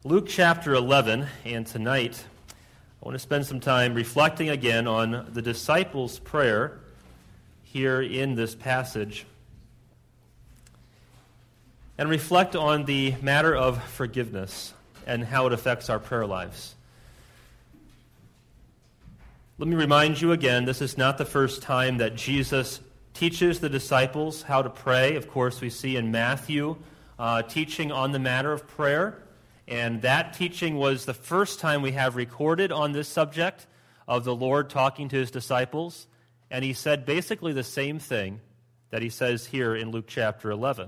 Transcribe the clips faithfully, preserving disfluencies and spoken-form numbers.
Luke chapter eleven, and tonight I want to spend some time reflecting again on the disciples' prayer here in this passage and reflect on the matter of forgiveness and how it affects our prayer lives. Let me remind you again, this is not the first time that Jesus teaches the disciples how to pray. Of course, we see in Matthew uh, teaching on the matter of prayer. And that teaching was the first time we have recorded on this subject of the Lord talking to his disciples. And he said basically the same thing that he says here in Luke chapter eleven.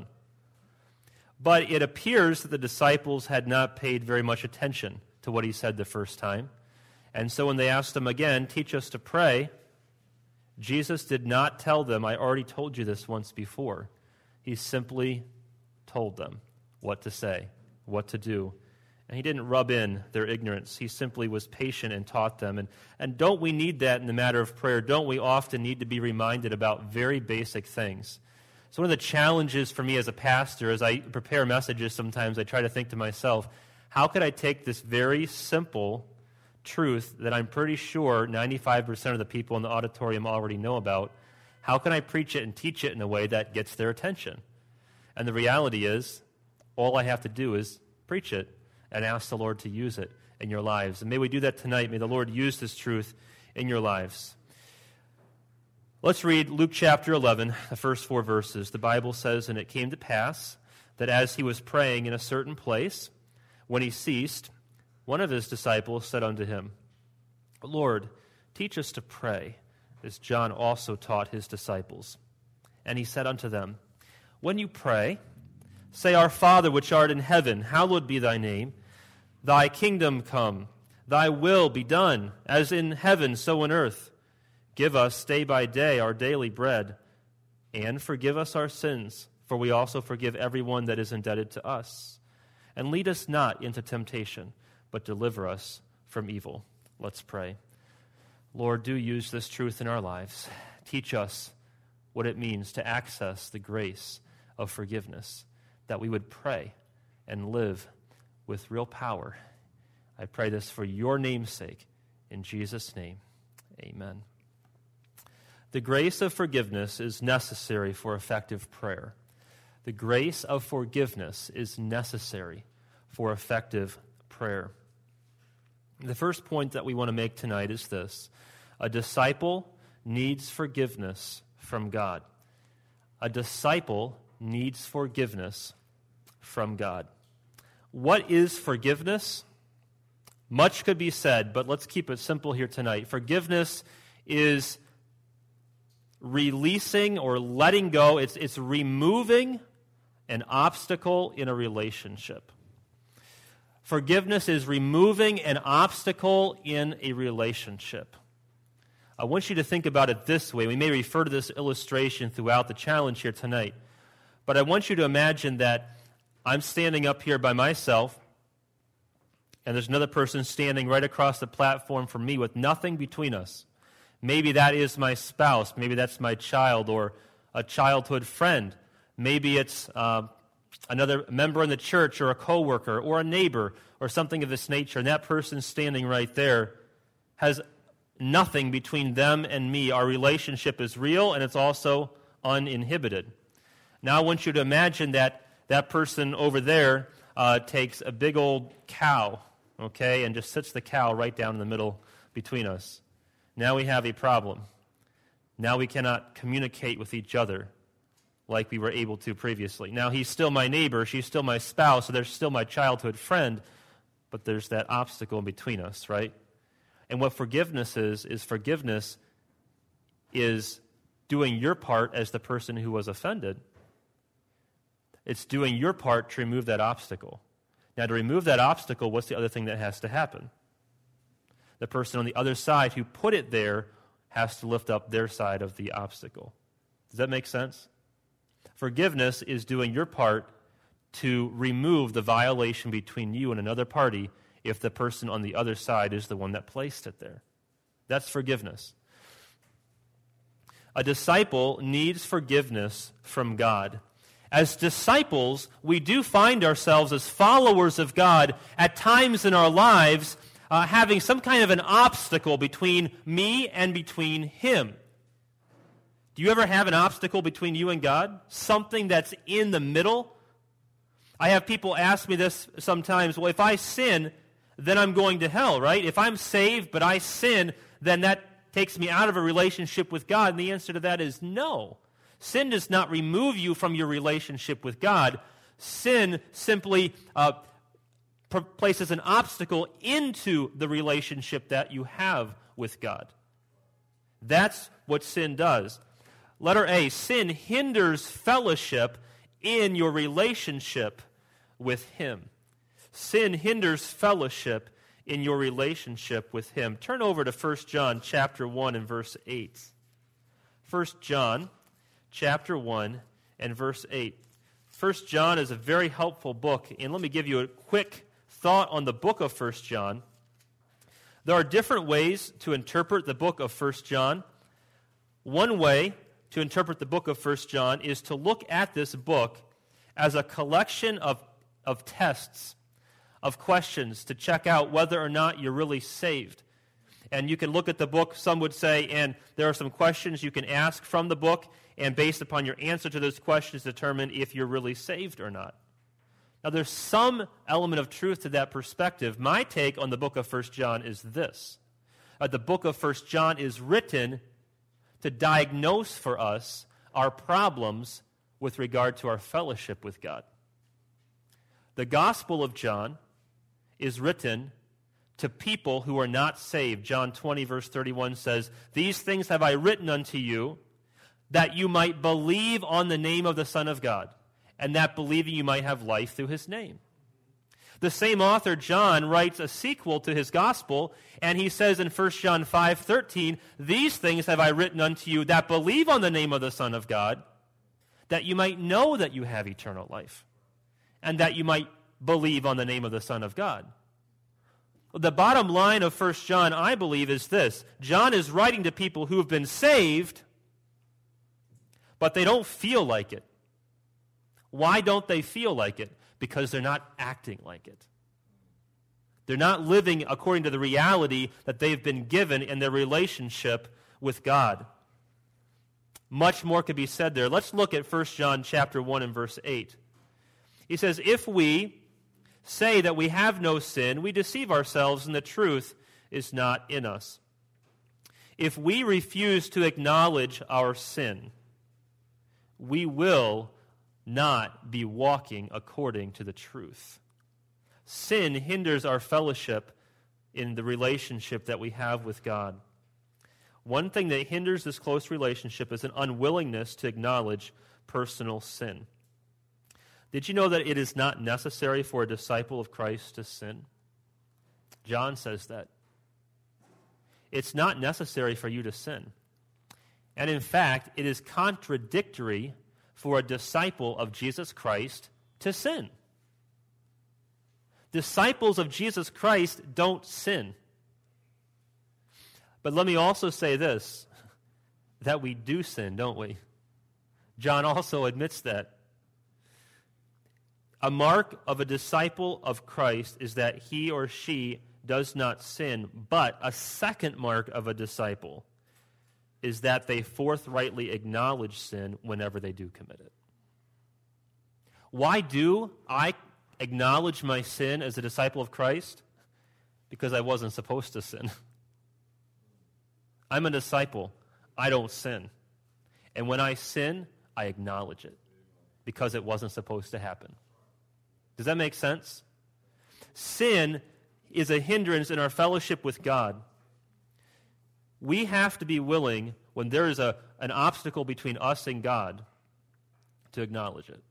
But it appears that the disciples had not paid very much attention to what he said the first time. And so when they asked him again, teach us to pray, Jesus did not tell them, I already told you this once before. He simply told them what to say, what to do. And he didn't rub in their ignorance. He simply was patient and taught them. And, and don't we need that in the matter of prayer? Don't we often need to be reminded about very basic things? So one of the challenges for me as a pastor, as I prepare messages sometimes, I try to think to myself, how could I take this very simple truth that I'm pretty sure ninety-five percent of the people in the auditorium already know about, how can I preach it and teach it in a way that gets their attention? And the reality is, all I have to do is preach it and ask the Lord to use it in your lives. And may we do that tonight. May the Lord use this truth in your lives. Let's read Luke chapter eleven, the first four verses. The Bible says, And it came to pass that as he was praying in a certain place, when he ceased, one of his disciples said unto him, Lord, teach us to pray, as John also taught his disciples. And he said unto them, When you pray, say, Our Father which art in heaven, hallowed be thy name. Thy kingdom come, thy will be done, as in heaven, so on earth. Give us day by day our daily bread, and forgive us our sins, for we also forgive everyone that is indebted to us. And lead us not into temptation, but deliver us from evil. Let's pray. Lord, do use this truth in our lives. Teach us what it means to access the grace of forgiveness, that we would pray and live with real power. I pray this for your name's sake. In Jesus' name, amen. The grace of forgiveness is necessary for effective prayer. The grace of forgiveness is necessary for effective prayer. The first point that we want to make tonight is this. A disciple needs forgiveness from God. A disciple needs forgiveness from God. What is forgiveness? Much could be said, but let's keep it simple here tonight. Forgiveness is releasing or letting go. It's, it's removing an obstacle in a relationship. Forgiveness is removing an obstacle in a relationship. I want you to think about it this way. We may refer to this illustration throughout the challenge here tonight, but I want you to imagine that I'm standing up here by myself, and there's another person standing right across the platform from me with nothing between us. Maybe that is my spouse. Maybe that's my child or a childhood friend. Maybe it's uh, another member in the church or a coworker or a neighbor or something of this nature. And that person standing right there has nothing between them and me. Our relationship is real and it's also uninhibited. Now I want you to imagine that that person over there uh, takes a big old cow, okay, and just sits the cow right down in the middle between us. Now we have a problem. Now we cannot communicate with each other like we were able to previously. Now he's still my neighbor, she's still my spouse, so there's still my childhood friend, but there's that obstacle in between us, right? And what forgiveness is, is forgiveness is doing your part as the person who was offended. It's doing your part to remove that obstacle. Now, to remove that obstacle, what's the other thing that has to happen? The person on the other side who put it there has to lift up their side of the obstacle. Does that make sense? Forgiveness is doing your part to remove the violation between you and another party if the person on the other side is the one that placed it there. That's forgiveness. A disciple needs forgiveness from God. As disciples, we do find ourselves as followers of God at times in our lives uh, having some kind of an obstacle between me and between Him. Do you ever have an obstacle between you and God? Something that's in the middle? I have people ask me this sometimes, well, if I sin, then I'm going to hell, right? If I'm saved but I sin, then that takes me out of a relationship with God. And the answer to that is no. Sin does not remove you from your relationship with God. Sin simply uh, p- places an obstacle into the relationship that you have with God. That's what sin does. Letter A, sin hinders fellowship in your relationship with Him. Sin hinders fellowship in your relationship with Him. Turn over to First John chapter one and verse eight. First John chapter one and verse eight. First John is a very helpful book, and let me give you a quick thought on the book of First John. There are different ways to interpret the book of First John. One way to interpret the book of First John is to look at this book as a collection of, of tests, of questions to check out whether or not you're really saved. And you can look at the book, some would say, and there are some questions you can ask from the book, and based upon your answer to those questions, determine if you're really saved or not. Now, there's some element of truth to that perspective. My take on the book of First John is this. Uh, the book of First John is written to diagnose for us our problems with regard to our fellowship with God. The Gospel of John is written to people who are not saved. John twenty, verse thirty-one says, "These things have I written unto you, that you might believe on the name of the Son of God, and that believing you might have life through His name." The same author, John, writes a sequel to his gospel, and he says in First John five thirteen, "These things have I written unto you that believe on the name of the Son of God, that you might know that you have eternal life, and that you might believe on the name of the Son of God." The bottom line of First John, I believe, is this. John is writing to people who have been saved, but they don't feel like it. Why don't they feel like it? Because they're not acting like it. They're not living according to the reality that they've been given in their relationship with God. Much more could be said there. Let's look at First John chapter one and verse eight. He says, "If we say that we have no sin, we deceive ourselves, and the truth is not in us. If we refuse to acknowledge our sin, we will not be walking according to the truth." Sin hinders our fellowship in the relationship that we have with God. One thing that hinders this close relationship is an unwillingness to acknowledge personal sin. Did you know that it is not necessary for a disciple of Christ to sin? John says that. It's not necessary for you to sin. And in fact, it is contradictory for a disciple of Jesus Christ to sin. Disciples of Jesus Christ don't sin. But let me also say this, that we do sin, don't we? John also admits that. A mark of a disciple of Christ is that he or she does not sin, but a second mark of a disciple is that they forthrightly acknowledge sin whenever they do commit it. Why do I acknowledge my sin as a disciple of Christ? Because I wasn't supposed to sin. I'm a disciple. I don't sin. And when I sin, I acknowledge it because it wasn't supposed to happen. Does that make sense? Sin is a hindrance in our fellowship with God. We have to be willing, when there is a, an obstacle between us and God, to acknowledge it.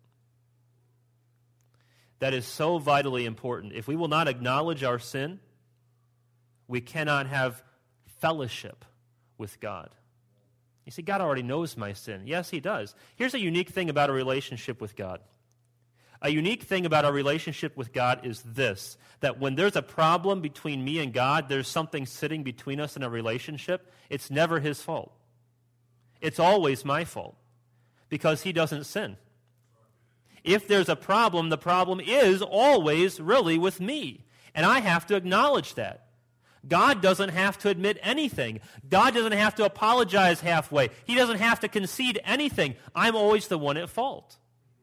That is so vitally important. If we will not acknowledge our sin, we cannot have fellowship with God. You see, God already knows my sin. Yes, He does. Here's a unique thing about a relationship with God. A unique thing about our relationship with God is this, that when there's a problem between me and God, there's something sitting between us in a relationship, it's never His fault. It's always my fault because He doesn't sin. If there's a problem, the problem is always really with me. And I have to acknowledge that. God doesn't have to admit anything. God doesn't have to apologize halfway. He doesn't have to concede anything. I'm always the one at fault.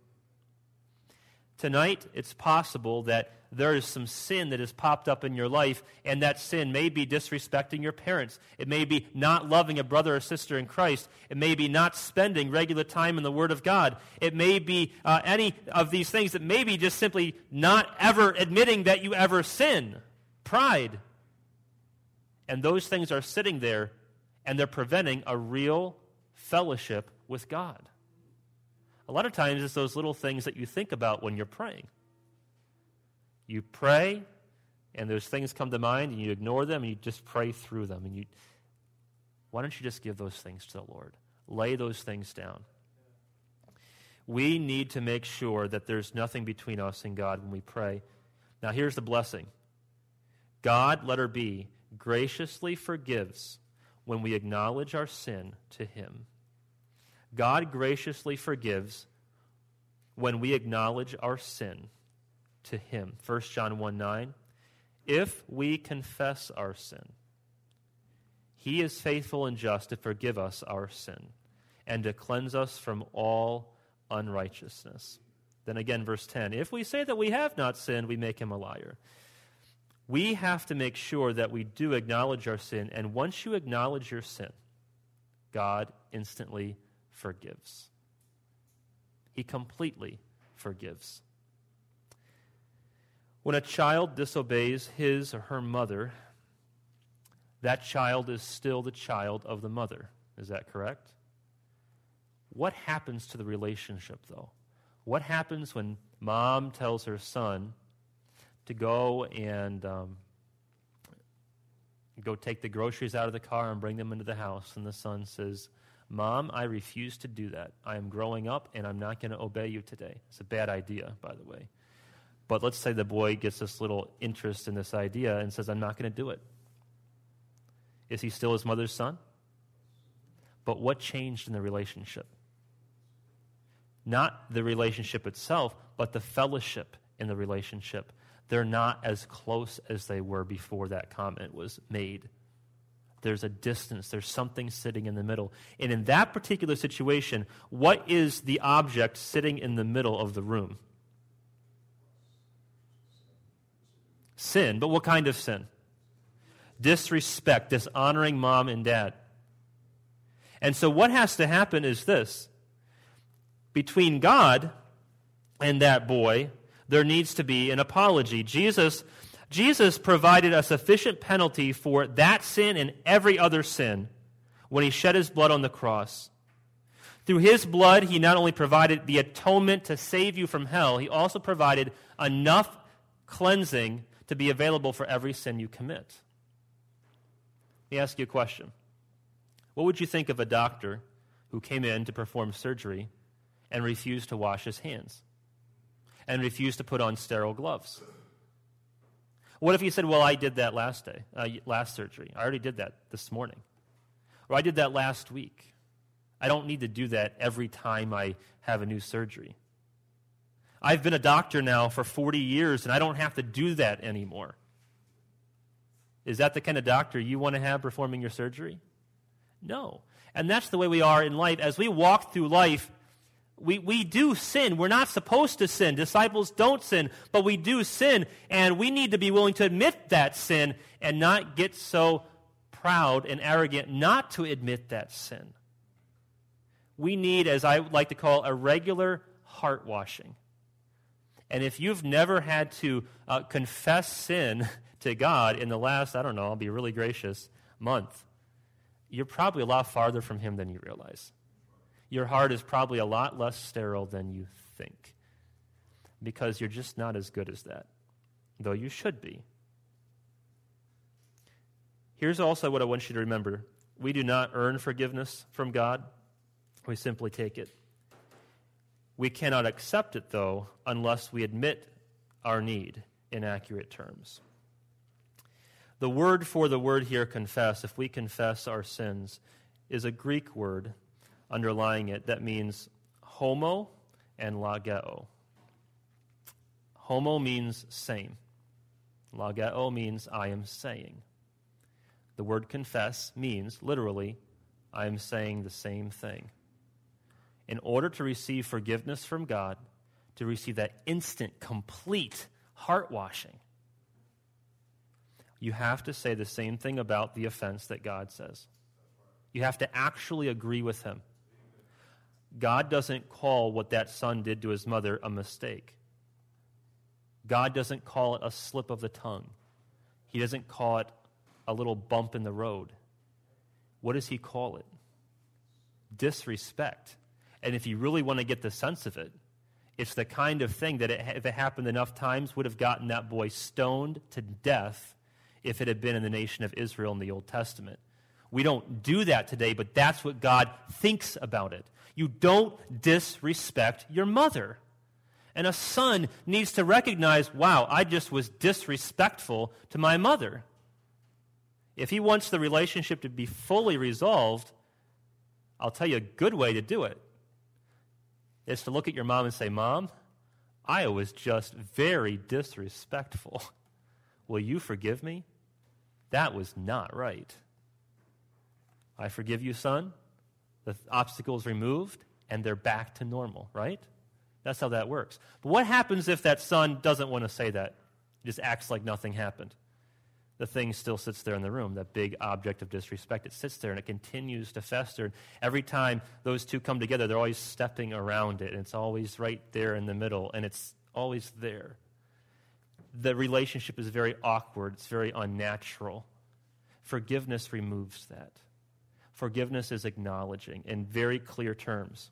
Tonight, it's possible that there is some sin that has popped up in your life, and that sin may be disrespecting your parents. It may be not loving a brother or sister in Christ. It may be not spending regular time in the Word of God. It may be uh, any of these things that may be just simply not ever admitting that you ever sin. Pride. And those things are sitting there, and they're preventing a real fellowship with God. A lot of times it's those little things that you think about when you're praying. You pray, and those things come to mind, and you ignore them, and you just pray through them. And you, why don't you just give those things to the Lord? Lay those things down. We need to make sure that there's nothing between us and God when we pray. Now, here's the blessing. God, letter B, graciously forgives when we acknowledge our sin to Him. God graciously forgives when we acknowledge our sin to Him. First John one nine, if we confess our sin, He is faithful and just to forgive us our sin and to cleanse us from all unrighteousness. Then again, verse ten, if we say that we have not sinned, we make Him a liar. We have to make sure that we do acknowledge our sin, and once you acknowledge your sin, God instantly forgives. He completely forgives. When a child disobeys his or her mother, that child is still the child of the mother. Is that correct? What happens to the relationship, though? What happens when mom tells her son to go and um, go take the groceries out of the car and bring them into the house, and the son says, Mom, I refuse to do that. I am growing up, and I'm not going to obey you today. It's a bad idea, by the way. But let's say the boy gets this little interest in this idea and says, I'm not going to do it. Is he still his mother's son? But what changed in the relationship? Not the relationship itself, but the fellowship in the relationship. They're not as close as they were before that comment was made. There's a distance. There's something sitting in the middle. And in that particular situation, what is the object sitting in the middle of the room? Sin. But what kind of sin? Disrespect, dishonoring mom and dad. And so what has to happen is this. Between God and that boy, there needs to be an apology. Jesus Jesus provided a sufficient penalty for that sin and every other sin when He shed His blood on the cross. Through His blood, He not only provided the atonement to save you from hell, He also provided enough cleansing to be available for every sin you commit. Let me ask you a question. What would you think of a doctor who came in to perform surgery and refused to wash his hands and refused to put on sterile gloves? What if he said, well, I did that last day, uh, last surgery. I already did that this morning. Or I did that last week. I don't need to do that every time I have a new surgery. I've been a doctor now for forty years, and I don't have to do that anymore. Is that the kind of doctor you want to have performing your surgery? No. And that's the way we are in life. As we walk through life, We we do sin. We're not supposed to sin. Disciples don't sin, but we do sin, and we need to be willing to admit that sin and not get so proud and arrogant not to admit that sin. We need, as I like to call, a regular heart washing. And if you've never had to uh, confess sin to God in the last, I don't know, I'll be really gracious, month, you're probably a lot farther from Him than you realize. Your heart is probably a lot less sterile than you think because you're just not as good as that, though you should be. Here's also what I want you to remember. We do not earn forgiveness from God. We simply take it. We cannot accept it, though, unless we admit our need in accurate terms. The word for the word here, confess, if we confess our sins, is a Greek word underlying it that means homo and lageo. Homo means same. Logeo means I am saying. The word confess means, literally, I am saying the same thing. In order to receive forgiveness from God, to receive that instant, complete heart washing, you have to say the same thing about the offense that God says. You have to actually agree with him. God doesn't call what that son did to his mother a mistake. God doesn't call it a slip of the tongue. He doesn't call it a little bump in the road. What does he call it? Disrespect. And if you really want to get the sense of it, it's the kind of thing that it, if it happened enough times would have gotten that boy stoned to death if it had been in the nation of Israel in the Old Testament. We don't do that today, but that's what God thinks about it. You don't disrespect your mother. And a son needs to recognize, wow, I just was disrespectful to my mother. If he wants the relationship to be fully resolved, I'll tell you a good way to do it is to look at your mom and say, Mom, I was just very disrespectful. Will you forgive me? That was not right. I forgive you, son. The obstacle is removed, and they're back to normal, right? That's how that works. But what happens if that son doesn't want to say that? He just acts like nothing happened. The thing still sits there in the room, that big object of disrespect. It sits there, and it continues to fester. And every time those two come together, they're always stepping around it, and it's always right there in the middle, and it's always there. The relationship is very awkward. It's very unnatural. Forgiveness removes that. Forgiveness is acknowledging in very clear terms.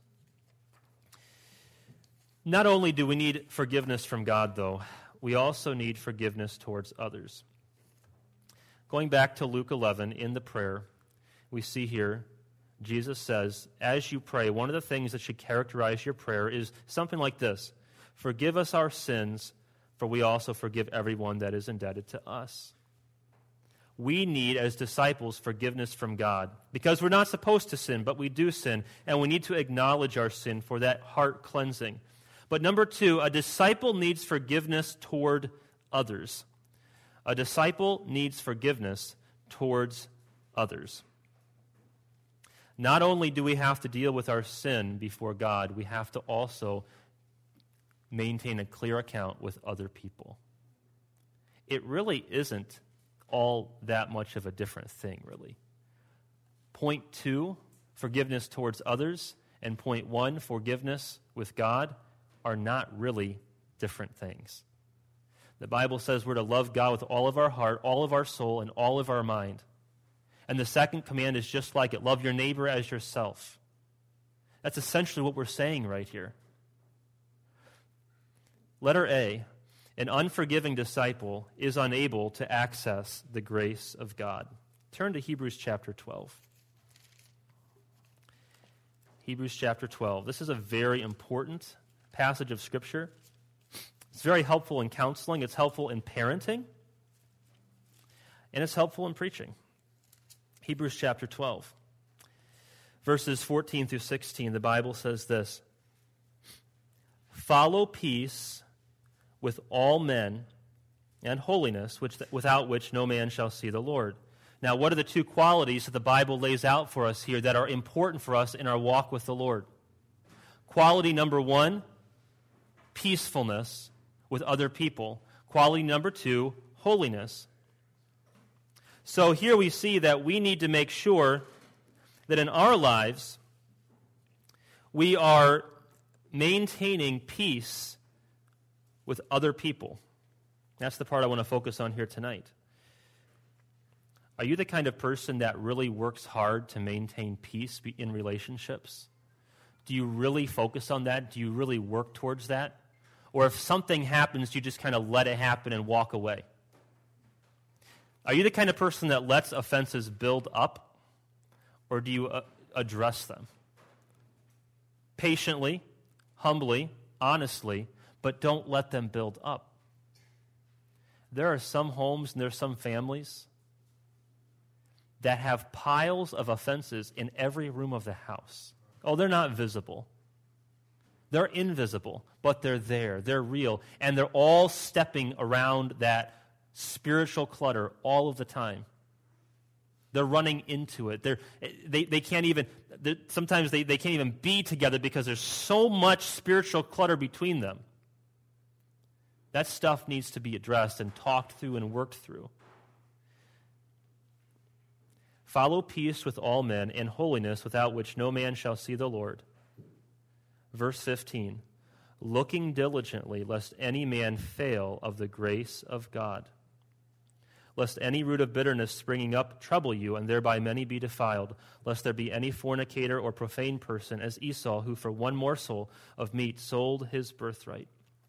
Not only do we need forgiveness from God, though, we also need forgiveness towards others. Going back to Luke eleven, in the prayer, we see here, Jesus says, as you pray, one of the things that should characterize your prayer is something like this: forgive us our sins, for we also forgive everyone that is indebted to us. We need, as disciples, forgiveness from God, because we're not supposed to sin, but we do sin, and we need to acknowledge our sin for that heart cleansing. But number two, a disciple needs forgiveness toward others. A disciple needs forgiveness towards others. Not only do we have to deal with our sin before God, we have to also maintain a clear account with other people. It really isn't all that much of a different thing, really. Point two, forgiveness towards others, and point one, forgiveness with God, are not really different things. The Bible says we're to love God with all of our heart, all of our soul, and all of our mind. And the second command is just like it: love your neighbor as yourself. That's essentially what we're saying right here. Letter A, an unforgiving disciple is unable to access the grace of God. Turn to Hebrews chapter twelve. Hebrews chapter twelve. This is a very important passage of Scripture. It's very helpful in counseling. It's helpful in parenting. And it's helpful in preaching. Hebrews chapter twelve. Verses fourteen through sixteen, the Bible says this: follow peace with all men and holiness, which, without which no man shall see the Lord. Now, what are the two qualities that the Bible lays out for us here that are important for us in our walk with the Lord? Quality number one, peacefulness with other people. Quality number two, holiness. So here we see that we need to make sure that in our lives we are maintaining peace with other people. That's the part I want to focus on here tonight. Are you the kind of person that really works hard to maintain peace in relationships? Do you really focus on that? Do you really work towards that? Or if something happens, you just kind of let it happen and walk away? Are you the kind of person that lets offenses build up, or do you uh, address them? Patiently, humbly, honestly, but don't let them build up. There are some homes and there are some families that have piles of offenses in every room of the house. Oh, they're not visible, They're invisible, but they're there. They're real. And they're all stepping around that spiritual clutter all of the time. They're running into it. They're, they, they can't even, sometimes they, they can't even be together because there's so much spiritual clutter between them. That stuff needs to be addressed and talked through and worked through. Follow peace with all men and holiness, without which no man shall see the Lord. Verse fifteen, looking diligently, lest any man fail of the grace of God, lest any root of bitterness springing up trouble you, and thereby many be defiled, lest there be any fornicator or profane person, as Esau, who for one morsel of meat sold his birthright.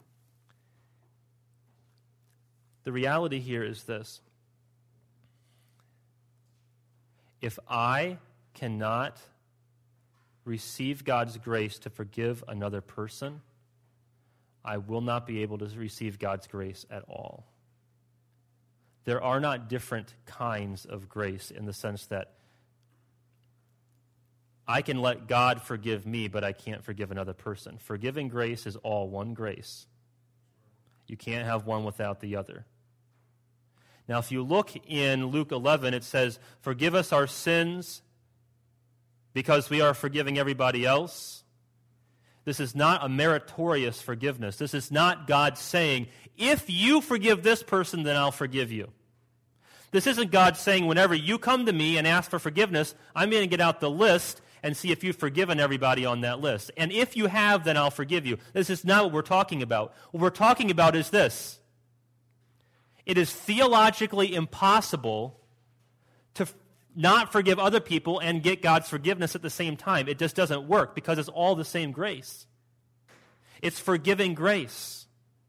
The reality here is this. If I cannot receive God's grace to forgive another person, I will not be able to receive God's grace at all. There are not different kinds of grace in the sense that I can let God forgive me, but I can't forgive another person. Forgiving grace is all one grace. You can't have one without the other. Now, if you look in Luke eleven, it says, forgive us our sins because we are forgiving everybody else. This is not a meritorious forgiveness. This is not God saying, if you forgive this person, then I'll forgive you. This isn't God saying, whenever you come to me and ask for forgiveness, I'm going to get out the list and see if you've forgiven everybody on that list. And if you have, then I'll forgive you. This is not what we're talking about. What we're talking about is this. It is theologically impossible to f- not forgive other people and get God's forgiveness at the same time. It just doesn't work because it's all the same grace. It's forgiving grace.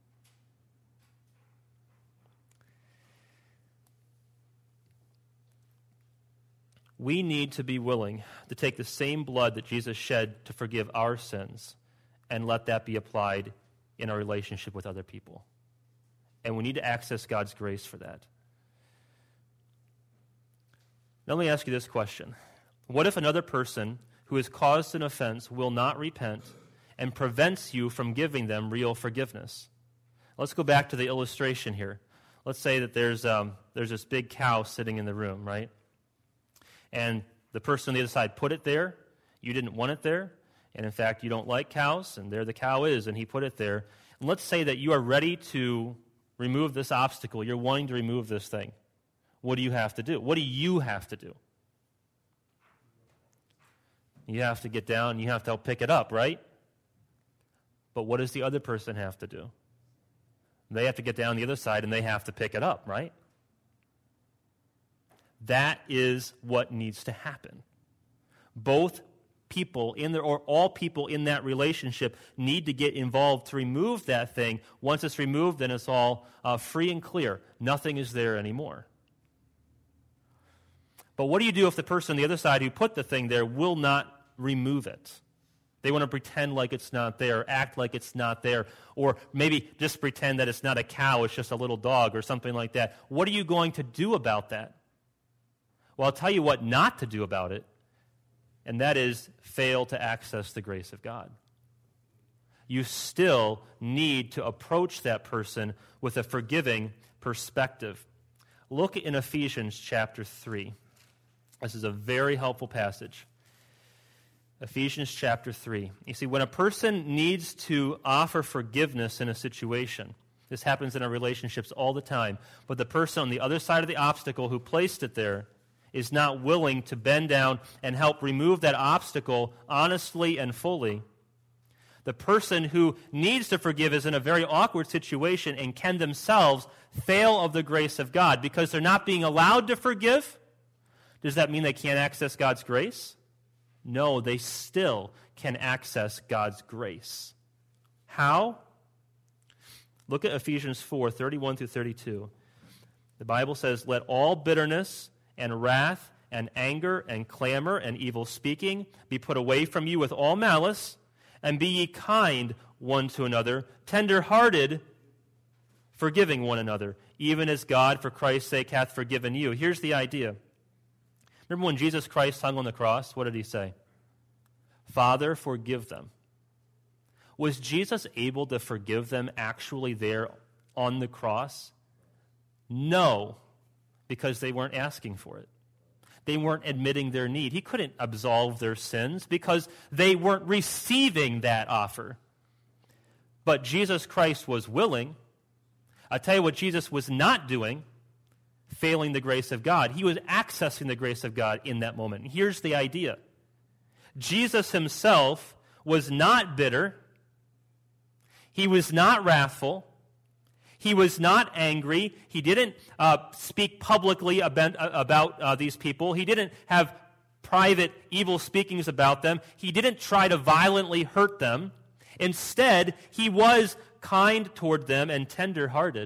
We need to be willing to take the same blood that Jesus shed to forgive our sins and let that be applied in our relationship with other people. And we need to access God's grace for that. Now let me ask you this question. What if another person who has caused an offense will not repent and prevents you from giving them real forgiveness? Let's go back to the illustration here. Let's say that there's um, there's this big cow sitting in the room, right? And the person on the other side put it there. You didn't want it there. And in fact, you don't like cows, and there the cow is, and he put it there. And let's say that you are ready to remove this obstacle. You're wanting to remove this thing. What do you have to do? What do you have to do? You have to get down and you have to help pick it up, right? But what does the other person have to do? They have to get down the other side and they have to pick it up, right? That is what needs to happen. Both people in there, or all people in that relationship, need to get involved to remove that thing. Once it's removed, then it's all uh, free and clear. Nothing is there anymore. But what do you do if the person on the other side who put the thing there will not remove it? They want to pretend like it's not there, act like it's not there, or maybe just pretend that it's not a cow, it's just a little dog or something like that. What are you going to do about that? Well, I'll tell you what not to do about it, and that is fail to access the grace of God. You still need to approach that person with a forgiving perspective. Look in Ephesians chapter three. This is a very helpful passage. Ephesians chapter three. You see, when a person needs to offer forgiveness in a situation, this happens in our relationships all the time, but the person on the other side of the obstacle who placed it there is not willing to bend down and help remove that obstacle honestly and fully, the person who needs to forgive is in a very awkward situation and can themselves fail of the grace of God because they're not being allowed to forgive. Does that mean they can't access God's grace? No, they still can access God's grace. How? Look at Ephesians four, thirty-one through thirty-two. The Bible says, "Let all bitterness and wrath and anger and clamor and evil speaking be put away from you with all malice, and be ye kind one to another, tender-hearted, forgiving one another, even as God for Christ's sake hath forgiven you." Here's the idea. Remember when Jesus Christ hung on the cross, what did he say? "Father, forgive them." Was Jesus able to forgive them actually there on the cross? No, because they weren't asking for it. They weren't admitting their need. He couldn't absolve their sins because they weren't receiving that offer. But Jesus Christ was willing. I'll tell you what Jesus was not doing, failing the grace of God. He was accessing the grace of God in that moment. And here's the idea. Jesus himself was not bitter. He was not wrathful. He was not angry. He didn't uh, speak publicly about, uh, about uh, these people. He didn't have private evil speakings about them. He didn't try to violently hurt them. Instead, he was kind toward them and tender-hearted.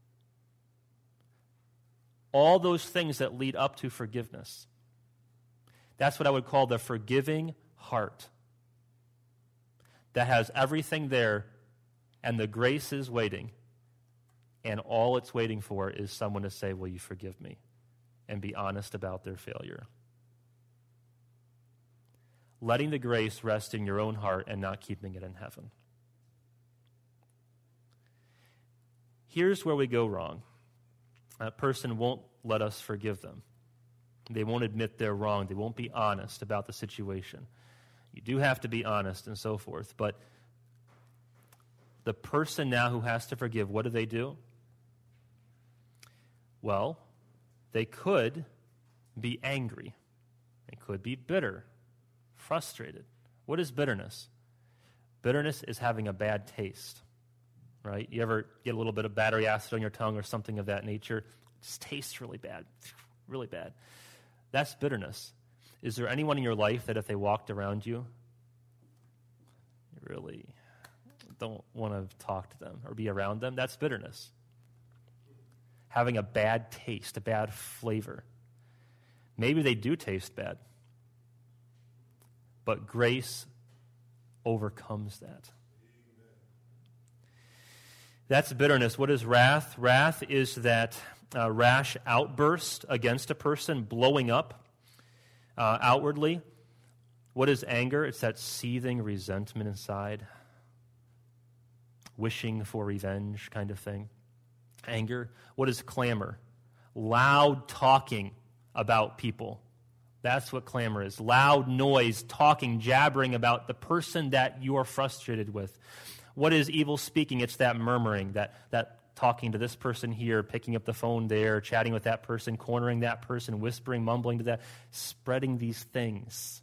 All those things that lead up to forgiveness. That's what I would call the forgiving heart. That has everything there, and the grace is waiting. And all it's waiting for is someone to say, will you forgive me? And be honest about their failure. Letting the grace rest in your own heart and not keeping it in heaven. Here's where we go wrong. A person won't let us forgive them. They won't admit they're wrong. They won't be honest about the situation. You do have to be honest and so forth. But the person now who has to forgive, what do they do? Well, they could be angry. They could be bitter, frustrated. What is bitterness? Bitterness is having a bad taste, right? You ever get a little bit of battery acid on your tongue or something of that nature? It just tastes really bad, really bad. That's bitterness. Is there anyone in your life that if they walked around you, you really don't want to talk to them or be around them? That's bitterness. Having a bad taste, a bad flavor. Maybe they do taste bad, but grace overcomes that. That's bitterness. What is wrath? Wrath is that uh, rash outburst against a person, blowing up uh, outwardly. What is anger? It's that seething resentment inside, wishing for revenge kind of thing. Anger. What is clamor? Loud talking about people. That's what clamor is. Loud noise, talking, jabbering about the person that you are frustrated with. What is evil speaking? It's that murmuring, that, that talking to this person here, picking up the phone there, chatting with that person, cornering that person, whispering, mumbling to that, spreading these things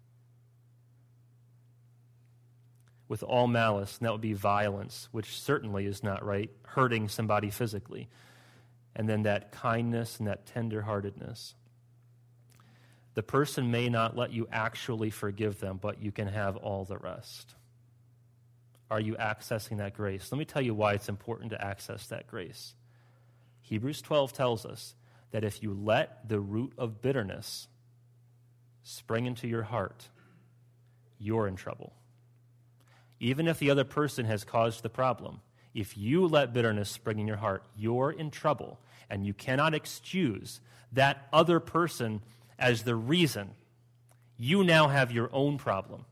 with all malice, and that would be violence, which certainly is not right, hurting somebody physically. And then that kindness and that tenderheartedness. The person may not let you actually forgive them, but you can have all the rest. Are you accessing that grace? Let me tell you why it's important to access that grace. Hebrews twelve tells us that if you let the root of bitterness spring into your heart, you're in trouble. Even if the other person has caused the problem, if you let bitterness spring in your heart, you're in trouble, and you cannot excuse that other person as the reason. You now have your own problem.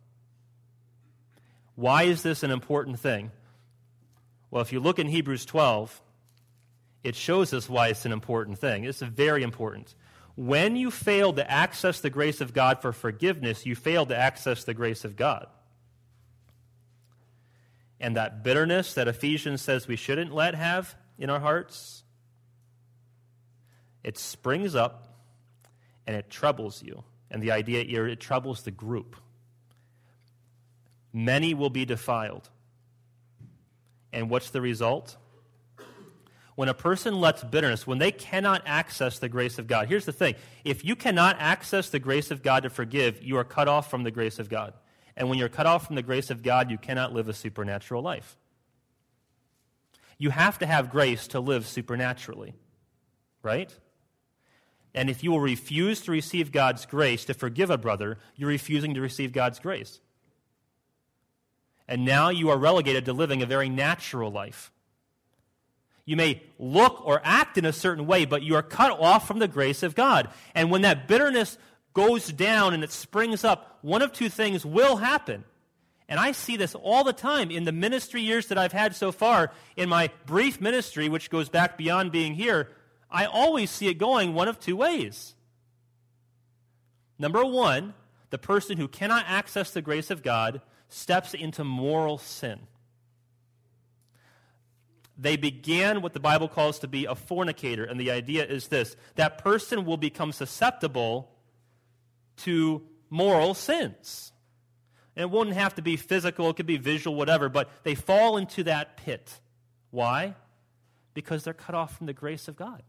Why is this an important thing? Well, if you look in Hebrews twelve, it shows us why it's an important thing. It's very important. When you fail to access the grace of God for forgiveness, you fail to access the grace of God. And that bitterness that Ephesians says we shouldn't let have in our hearts, it springs up and it troubles you. And the idea here, it troubles the group. Many will be defiled. And what's the result? When a person lets bitterness, when they cannot access the grace of God, here's the thing. If you cannot access the grace of God to forgive, you are cut off from the grace of God. And when you're cut off from the grace of God, you cannot live a supernatural life. You have to have grace to live supernaturally, right? And if you will refuse to receive God's grace to forgive a brother, you're refusing to receive God's grace. And now you are relegated to living a very natural life. You may look or act in a certain way, but you are cut off from the grace of God. And when that bitterness goes down and it springs up, one of two things will happen. And I see this all the time in the ministry years that I've had so far. In my brief ministry, which goes back beyond being here, I always see it going one of two ways. Number one, the person who cannot access the grace of God steps into moral sin. They began what the Bible calls to be a fornicator, and the idea is this: that person will become susceptible to moral sins. And it wouldn't have to be physical, it could be visual, whatever, but they fall into that pit. Why? Because they're cut off from the grace of God.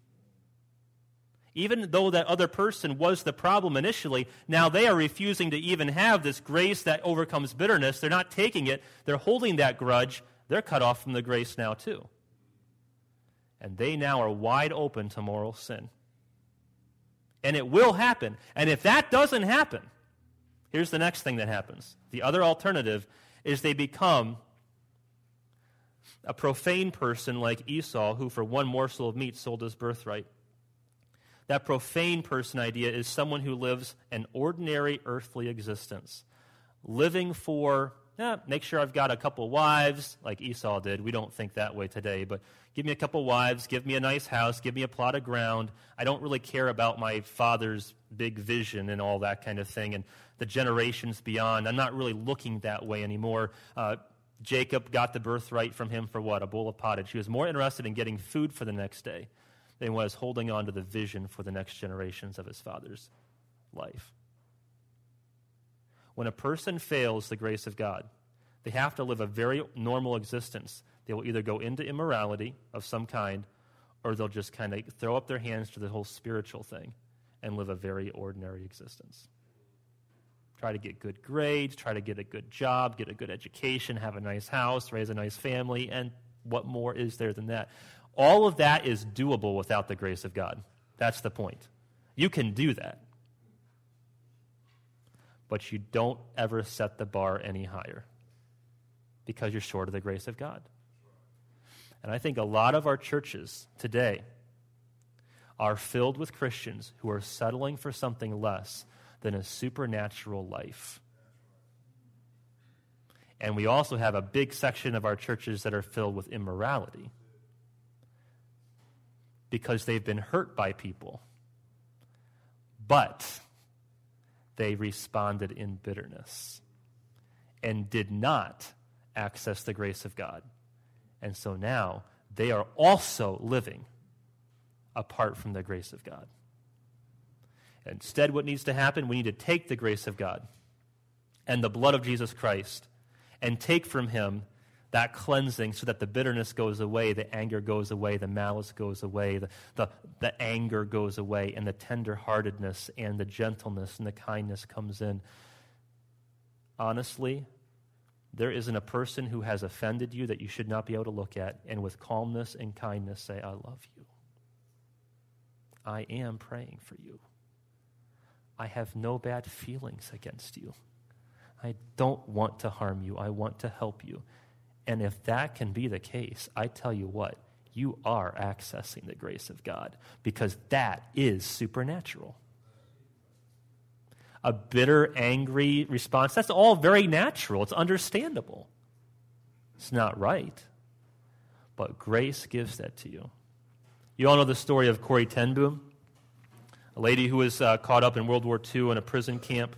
Even though that other person was the problem initially, now they are refusing to even have this grace that overcomes bitterness. They're not taking it. They're holding that grudge. They're cut off from the grace now too. And they now are wide open to moral sin. And it will happen. And if that doesn't happen, here's the next thing that happens. The other alternative is they become a profane person like Esau, who for one morsel of meat sold his birthright. That profane person idea is someone who lives an ordinary earthly existence, living for, eh, make sure I've got a couple wives, like Esau did. We don't think that way today, but give me a couple wives, give me a nice house, give me a plot of ground. I don't really care about my father's big vision and all that kind of thing, and the generations beyond. I'm not really looking that way anymore. Uh, Jacob got the birthright from him for what? A bowl of pottage. He was more interested in getting food for the next day than was holding on to the vision for the next generations of his father's life. When a person fails the grace of God, they have to live a very normal existence. They will either go into immorality of some kind, or they'll just kind of throw up their hands to the whole spiritual thing and live a very ordinary existence. Try to get good grades, try to get a good job, get a good education, have a nice house, raise a nice family, and what more is there than that? All of that is doable without the grace of God. That's the point. You can do that. But you don't ever set the bar any higher because you're short of the grace of God. And I think a lot of our churches today are filled with Christians who are settling for something less than a supernatural life. And we also have a big section of our churches that are filled with immorality because they've been hurt by people, but they responded in bitterness and did not access the grace of God. And so now they are also living apart from the grace of God. Instead, what needs to happen, we need to take the grace of God and the blood of Jesus Christ and take from him that cleansing so that the bitterness goes away, the anger goes away, the malice goes away, the, the, the anger goes away, and the tenderheartedness and the gentleness and the kindness comes in. Honestly, there isn't a person who has offended you that you should not be able to look at and with calmness and kindness say, I love you. I am praying for you. I have no bad feelings against you. I don't want to harm you. I want to help you. And if that can be the case, I tell you what, you are accessing the grace of God because that is supernatural. A bitter, angry response, that's all very natural. It's understandable. It's not right. But grace gives that to you. You all know the story of Corrie ten Boom, a lady who was uh, caught up in World War Two in a prison camp.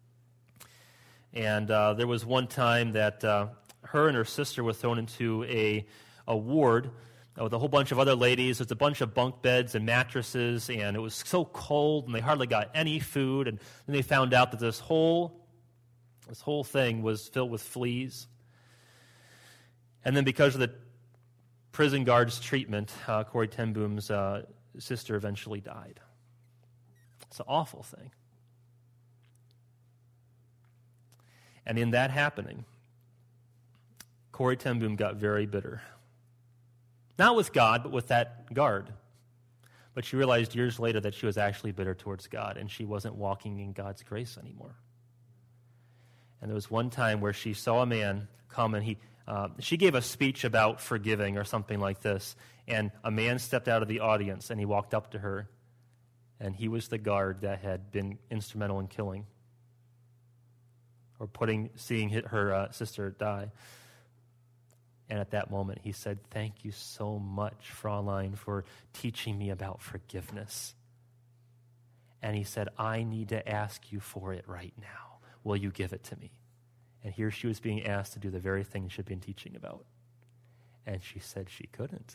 And uh, there was one time that uh, her and her sister were thrown into a, a ward with a whole bunch of other ladies. There's a bunch of bunk beds and mattresses, and it was so cold, and they hardly got any food. And then they found out that this whole this whole thing was filled with fleas. And then because of the prison guards' treatment, uh, Corrie ten Boom's uh, sister eventually died. It's an awful thing. And in that happening, Corrie ten Boom got very bitter. Not with God, but with that guard. But she realized years later that she was actually bitter towards God, and she wasn't walking in God's grace anymore. And there was one time where she saw a man come, and he uh, she gave a speech about forgiving or something like this, and a man stepped out of the audience, and he walked up to her, and he was the guard that had been instrumental in killing or putting, seeing her uh, sister die. And at that moment, he said, "Thank you so much, Fraulein, for teaching me about forgiveness." And he said, "I need to ask you for it right now. Will you give it to me?" And here she was being asked to do the very thing she'd been teaching about. And she said she couldn't.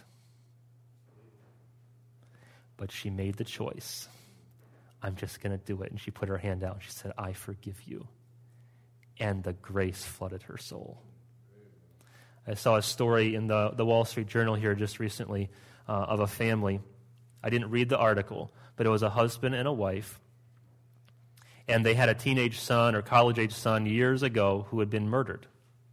But she made the choice. I'm just going to do it. And she put her hand out and she said, "I forgive you." And the grace flooded her soul. I saw a story in the, the Wall Street Journal here just recently uh, of a family. I didn't read the article, but it was a husband and a wife. And they had a teenage son or college-age son years ago who had been murdered.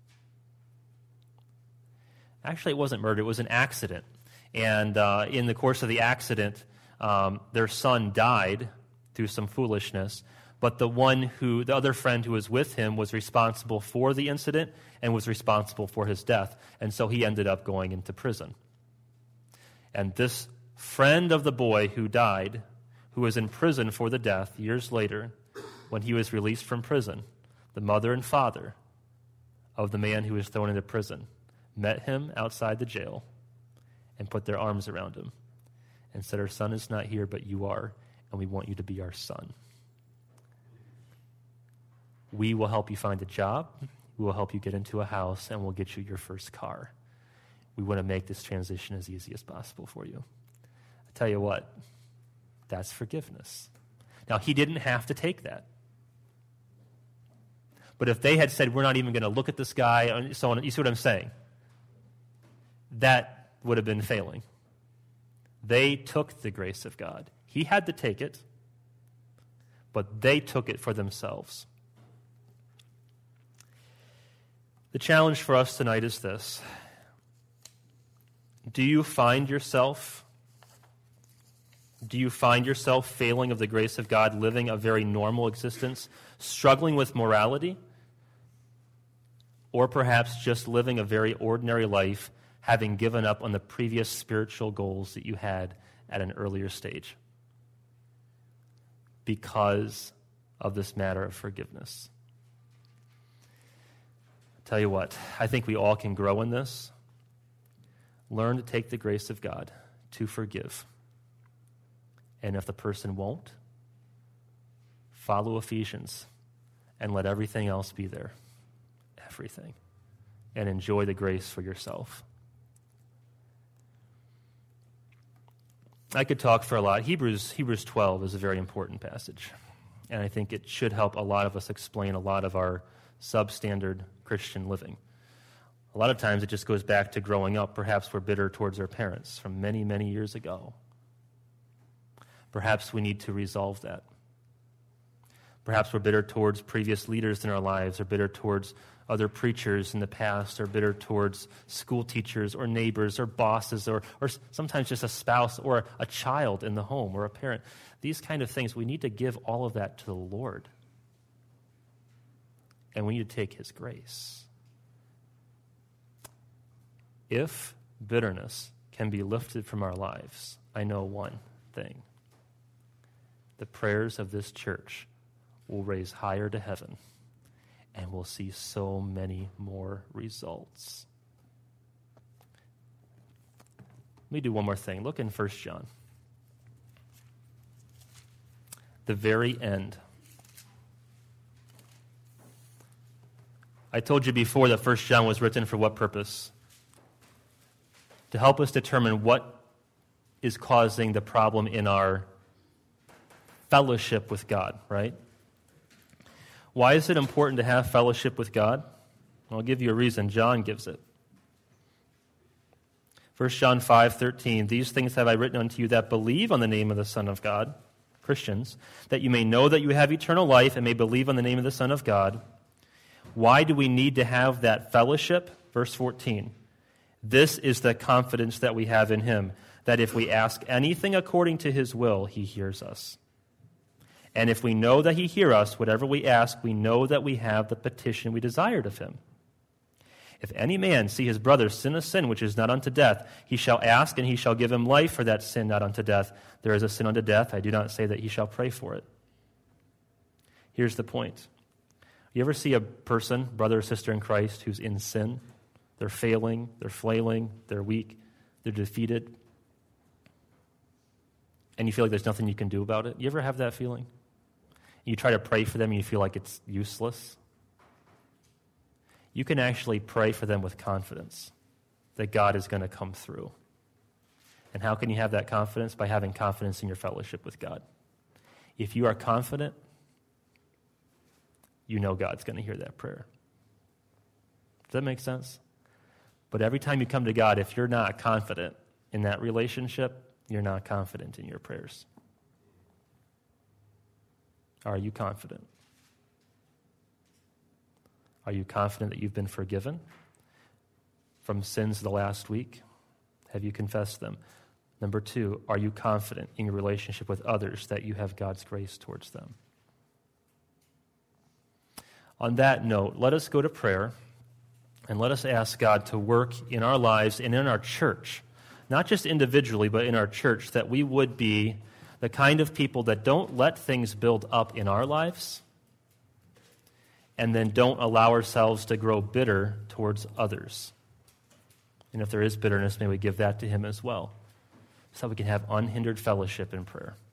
Actually, it wasn't murder. It was an accident. And uh, in the course of the accident, um, their son died through some foolishness. But the one who, the other friend who was with him was responsible for the incident and was responsible for his death. And so he ended up going into prison. And this friend of the boy who died, who was in prison for the death years later, when he was released from prison, the mother and father of the man who was thrown into prison met him outside the jail and put their arms around him and said, "Our son is not here, but you are, and we want you to be our son. We will help you find a job. We will help you get into a house, and we'll get you your first car. We want to make this transition as easy as possible for you." I tell you what, that's forgiveness. Now, he didn't have to take that. But if they had said, "We're not even going to look at this guy," and so on, you see what I'm saying? That would have been failing. They took the grace of God. He had to take it, but they took it for themselves. The challenge for us tonight is this. Do you find yourself, do you find yourself failing of the grace of God, living a very normal existence, struggling with morality? Or perhaps just living a very ordinary life, having given up on the previous spiritual goals that you had at an earlier stage because of this matter of forgiveness? Tell you what, I think we all can grow in this. Learn to take the grace of God to forgive. And if the person won't, follow Ephesians and let everything else be there. Everything. And enjoy the grace for yourself. I could talk for a lot. Hebrews, Hebrews twelve is a very important passage. And I think it should help a lot of us explain a lot of our substandard Christian living. A lot of times it just goes back to growing up. Perhaps we're bitter towards our parents from many, many years ago. Perhaps we need to resolve that. Perhaps we're bitter towards previous leaders in our lives, or bitter towards other preachers in the past, or bitter towards school teachers or neighbors or bosses, or, or sometimes just a spouse or a child in the home or a parent. These kind of things, we need to give all of that to the Lord. And we need to take his grace. If bitterness can be lifted from our lives, I know one thing. The prayers of this church will raise higher to heaven, and we'll see so many more results. Let me do one more thing. Look in First John. The very end. I told you before that First John was written for what purpose? To help us determine what is causing the problem in our fellowship with God, right? Why is it important to have fellowship with God? I'll give you a reason. John gives it. First John five thirteen, "These things have I written unto you that believe on the name of the Son of God," Christians, "that you may know that you have eternal life and may believe on the name of the Son of God." Why do we need to have that fellowship? Verse fourteen, "This is the confidence that we have in him, that if we ask anything according to his will, he hears us. And if we know that he hears us, whatever we ask, we know that we have the petition we desired of him. If any man see his brother sin a sin which is not unto death, he shall ask, and he shall give him life for that sin not unto death. There is a sin unto death, I do not say that he shall pray for it." Here's the point. You ever see a person, brother or sister in Christ, who's in sin? They're failing, they're flailing, they're weak, they're defeated, and you feel like there's nothing you can do about it? You ever have that feeling? You try to pray for them and you feel like it's useless? You can actually pray for them with confidence that God is going to come through. And how can you have that confidence? By having confidence in your fellowship with God. If you are confident, you know God's going to hear that prayer. Does that make sense? But every time you come to God, if you're not confident in that relationship, you're not confident in your prayers. Are you confident? Are you confident that you've been forgiven from sins of the last week? Have you confessed them? Number two, are you confident in your relationship with others that you have God's grace towards them? On that note, let us go to prayer and let us ask God to work in our lives and in our church, not just individually, but in our church, that we would be the kind of people that don't let things build up in our lives and then don't allow ourselves to grow bitter towards others. And if there is bitterness, may we give that to Him as well, so that we can have unhindered fellowship in prayer.